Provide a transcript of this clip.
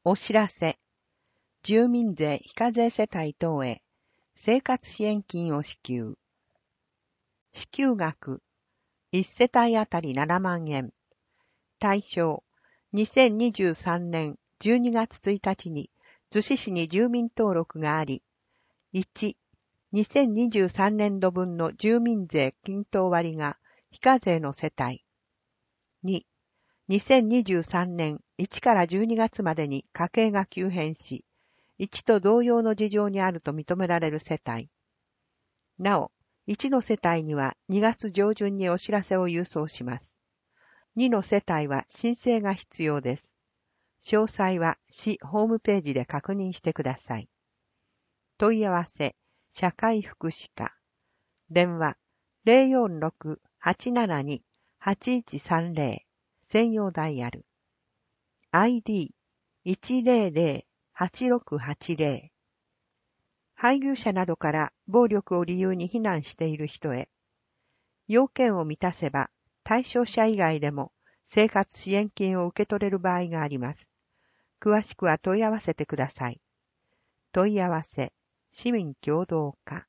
お知らせ。住民税非課税世帯等へ生活支援金を支給。支給額1世帯あたり7万円。対象2023年12月1日に逗子市に住民登録があり、1、2023年度分の住民税均等割が非課税の世帯。2、2023年1から12月までに家計が急変し、1と同様の事情にあると認められる世帯。なお、1の世帯には2月上旬にお知らせを郵送します。2の世帯は申請が必要です。詳細は市ホームページで確認してください。問い合わせ、社会福祉課。電話、046-872-8130。専用ダイヤル。ID、100-8680。配偶者などから暴力を理由に避難している人へ。要件を満たせば、対象者以外でも生活支援金を受け取れる場合があります。詳しくは問い合わせてください。問い合わせ、市民協働課。